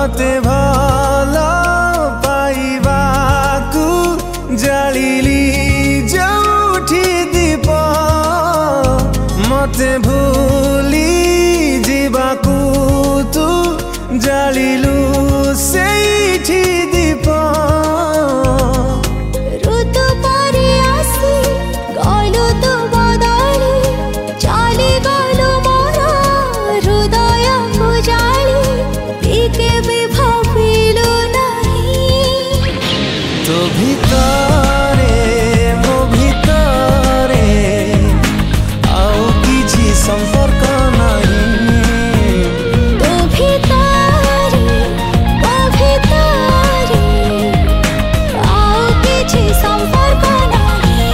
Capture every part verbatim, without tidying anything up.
तोते भल पाइबाकू जालिली जोठी दीप मते भूली जीवाकू तू जालिलु सेठी दीप ऋतु परे आसी गलु तू बदली चली गलु मोर हृदय को जाली टिके भी भाविलु नहीं तो भितरे मो भितरे आउ किछि संपर्क नहीं तो भितरे तो भितरे आउ किछि संपर्क नहीं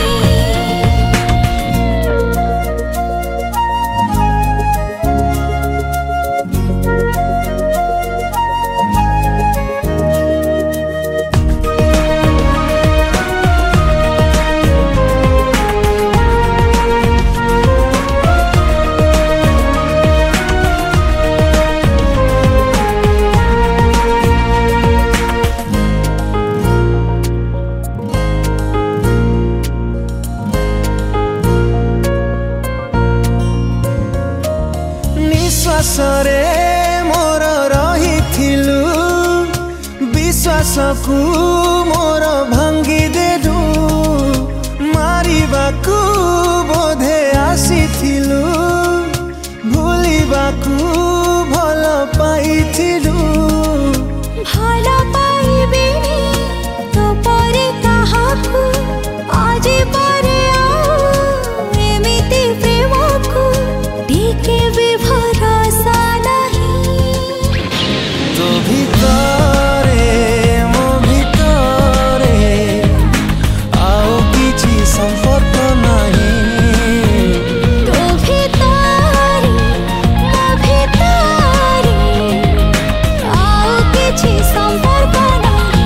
निश्वासरे मोर रहिथिलु विश्वास को मोर भांगी देलु मारिबाकू बोधे आसीथिलु भूलिबाकू भल पाइथिलु भल पाइबिनी तो परे काहाकू आज परे आउ एमिति प्रेम को टिके भी भरोसा नहीं तो भितरे मो भितरे आउ किछि संपर्क नहीं तो भितरे मो भितरे आउ किछि संपर्क नहीं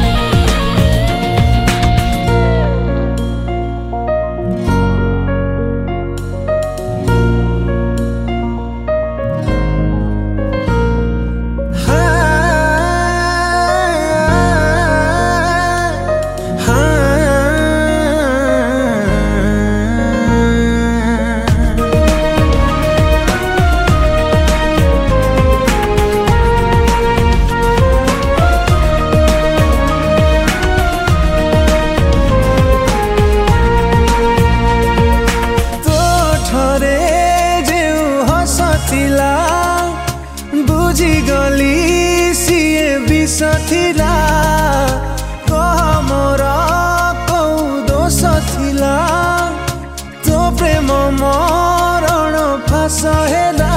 बुझीगली सीए विष थिला कह मोर कौ दोष थिला तो प्रेम मरण फास हेला।